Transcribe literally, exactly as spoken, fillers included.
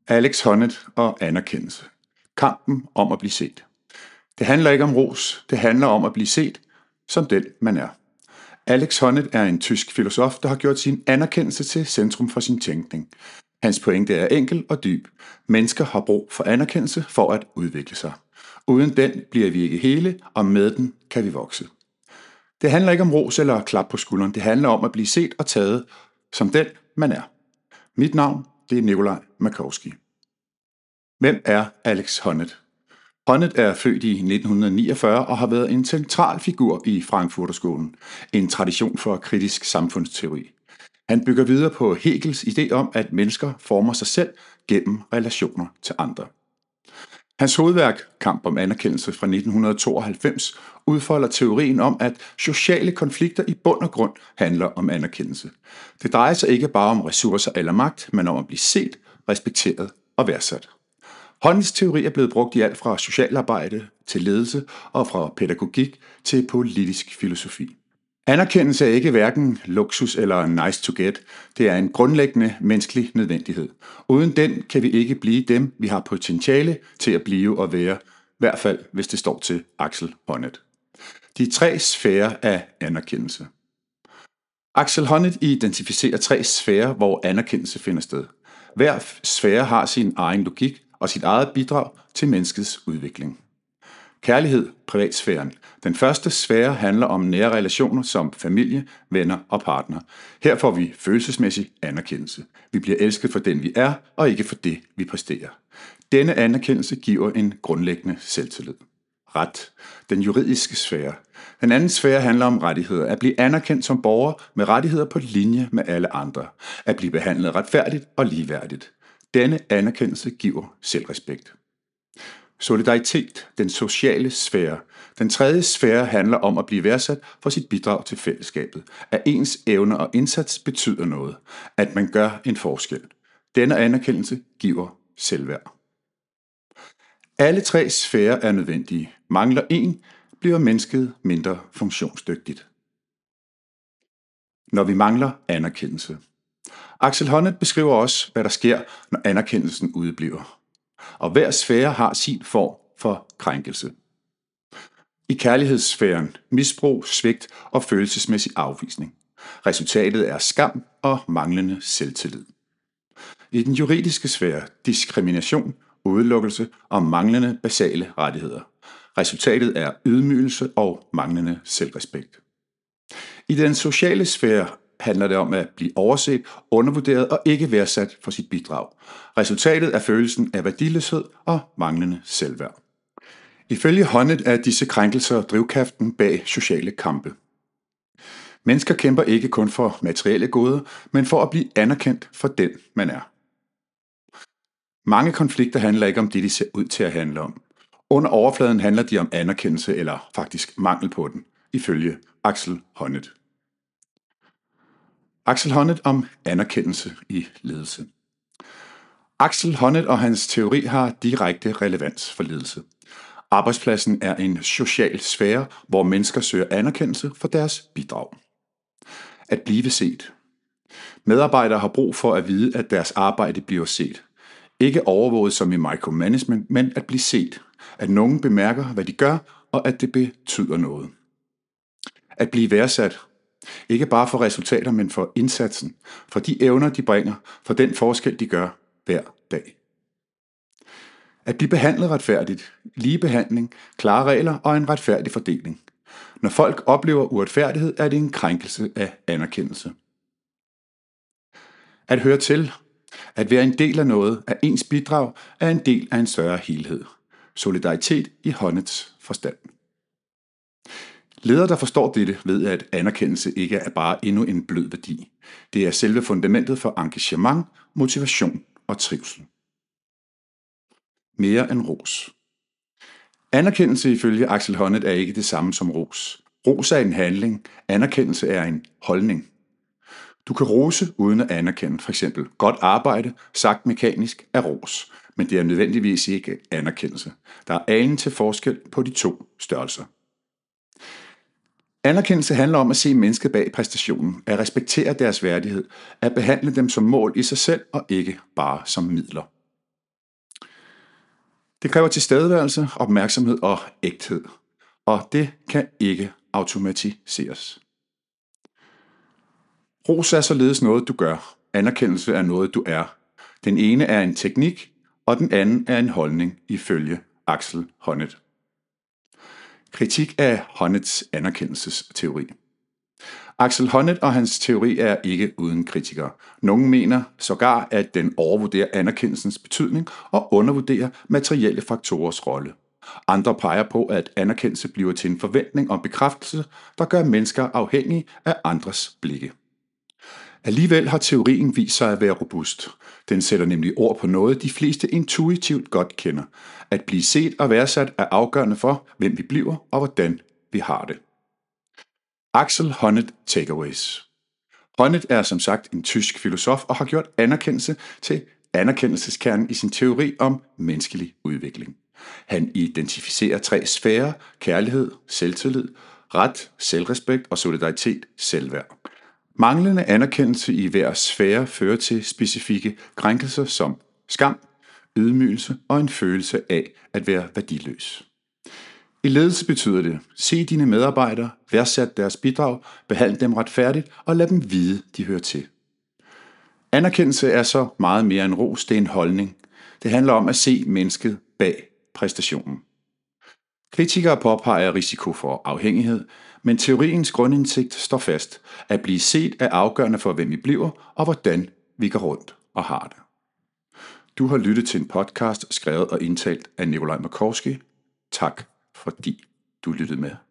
Alex Honnold og anerkendelse. Kampen om at blive set. Det handler ikke om ros, det handler om at blive set som den, man er. Alex Honnold er en tysk filosof, der har gjort sin anerkendelse til centrum for sin tænkning. Hans pointe er enkel og dyb. Mennesker har brug for anerkendelse for at udvikle sig. Uden den bliver vi ikke hele, og med den kan vi vokse. Det handler ikke om ros eller klap på skulderen. Det handler om at blive set og taget som den, man er. Mit navn, det er Nikolaj Makowski. Hvem er Alex Honnold? Honnold er født i nitten niogfyrre og har været en central figur i Frankfurterskolen, en tradition for kritisk samfundsteori. Han bygger videre på Hegels idé om, at mennesker former sig selv gennem relationer til andre. Hans hovedværk, Kamp om anerkendelse fra nitten tooghalvfems, udfolder teorien om, at sociale konflikter i bund og grund handler om anerkendelse. Det drejer sig ikke bare om ressourcer eller magt, men om at blive set, respekteret og værdsat. Honnolds teori er blevet brugt i alt fra socialarbejde til ledelse og fra pædagogik til politisk filosofi. Anerkendelse er ikke hverken luksus eller nice to get. Det er en grundlæggende menneskelig nødvendighed. Uden den kan vi ikke blive dem, vi har potentiale til at blive og være, i hvert fald hvis det står til Axel Honneth. De tre sfærer af anerkendelse. Axel Honneth identificerer tre sfærer, hvor anerkendelse finder sted. Hver sfære har sin egen logik og sit eget bidrag til menneskets udvikling. Kærlighed, privatsfæren. Den første sfære handler om nære relationer som familie, venner og partner. Her får vi følelsesmæssig anerkendelse. Vi bliver elsket for den vi er, og ikke for det vi præsterer. Denne anerkendelse giver en grundlæggende selvtillid. Ret. Den juridiske sfære. Den anden sfære handler om rettigheder. At blive anerkendt som borger med rettigheder på linje med alle andre. At blive behandlet retfærdigt og ligeværdigt. Denne anerkendelse giver selvrespekt. Solidaritet, den sociale sfære. Den tredje sfære handler om at blive værdsat for sit bidrag til fællesskabet. At ens evner og indsats betyder noget. At man gør en forskel. Denne anerkendelse giver selvværd. Alle tre sfærer er nødvendige. Mangler en, bliver mennesket mindre funktionsdygtigt. Når vi mangler anerkendelse. Axel Honneth beskriver også, hvad der sker, når anerkendelsen udebliver. Og hver sfære har sin form for krænkelse. I kærlighedssfæren misbrug, svigt og følelsesmæssig afvisning. Resultatet er skam og manglende selvtillid. I den juridiske sfære diskrimination, udelukkelse og manglende basale rettigheder. Resultatet er ydmygelse og manglende selvrespekt. I den sociale sfære handler det om at blive overset, undervurderet og ikke værdsat for sit bidrag. Resultatet er følelsen af værdiløshed og manglende selvværd. Ifølge Honneth er disse krænkelser drivkraften bag sociale kampe. Mennesker kæmper ikke kun for materielle goder, men for at blive anerkendt for den, man er. Mange konflikter handler ikke om det, de ser ud til at handle om. Under overfladen handler de om anerkendelse eller faktisk mangel på den, ifølge Axel Honneth. Axel Honneth om anerkendelse i ledelse. Axel Honneth og hans teori har direkte relevans for ledelse. Arbejdspladsen er en social sfære, hvor mennesker søger anerkendelse for deres bidrag. At blive set. Medarbejdere har brug for at vide, at deres arbejde bliver set. Ikke overvåget som i micromanagement, men at blive set. At nogen bemærker, hvad de gør, og at det betyder noget. At blive værdsat. Ikke bare for resultater, men for indsatsen, for de evner, de bringer, for den forskel, de gør hver dag. At blive behandlet retfærdigt, ligebehandling, klare regler og en retfærdig fordeling. Når folk oplever uretfærdighed, er det en krænkelse af anerkendelse. At høre til, at være en del af noget, af ens bidrag, er en del af en større helhed. Solidaritet i Honneths forstand. Ledere, der forstår dette, ved, at anerkendelse ikke er bare endnu en blød værdi. Det er selve fundamentet for engagement, motivation og trivsel. Mere end ros. Anerkendelse ifølge Axel Honneth er ikke det samme som ros. Ros er en handling, anerkendelse er en holdning. Du kan rose uden at anerkende, f.eks. godt arbejde, sagt mekanisk, er ros, men det er nødvendigvis ikke anerkendelse. Der er alen til forskel på de to størrelser. Anerkendelse handler om at se mennesket bag præstationen, at respektere deres værdighed, at behandle dem som mål i sig selv og ikke bare som midler. Det kræver tilstedeværelse, opmærksomhed og ægthed, og det kan ikke automatiseres. Ros er således noget, du gør. Anerkendelse er noget, du er. Den ene er en teknik, og den anden er en holdning, ifølge Axel Honneth. Kritik af Honneths anerkendelsesteori. Axel Honneth og hans teori er ikke uden kritikere. Nogle mener sågar, at den overvurderer anerkendelsens betydning og undervurderer materielle faktorers rolle. Andre peger på, at anerkendelse bliver til en forventning om bekræftelse, der gør mennesker afhængige af andres blikke. Alligevel har teorien vist sig at være robust. Den sætter nemlig ord på noget, de fleste intuitivt godt kender. At blive set og værdsat er afgørende for, hvem vi bliver og hvordan vi har det. Axel Honneth Takeaways. Honneth er som sagt en tysk filosof og har gjort anerkendelse til anerkendelseskernen i sin teori om menneskelig udvikling. Han identificerer tre sfærer: kærlighed, selvtillid, ret, selvrespekt og solidaritet, selvværd. Manglende anerkendelse i hver sfære fører til specifikke krænkelser som skam, ydmygelse og en følelse af at være værdiløs. I ledelse betyder det: se dine medarbejdere, værdsæt deres bidrag, behandle dem retfærdigt og lad dem vide, de hører til. Anerkendelse er så meget mere end ros, det er en holdning. Det handler om at se mennesket bag præstationen. Kritikere påpeger risiko for afhængighed, men teoriens grundindsigt står fast. At blive set er afgørende for, hvem vi bliver og hvordan vi går rundt og har det. Du har lyttet til en podcast skrevet og indtalt af Nikolaj Makovsky. Tak fordi du lyttede med.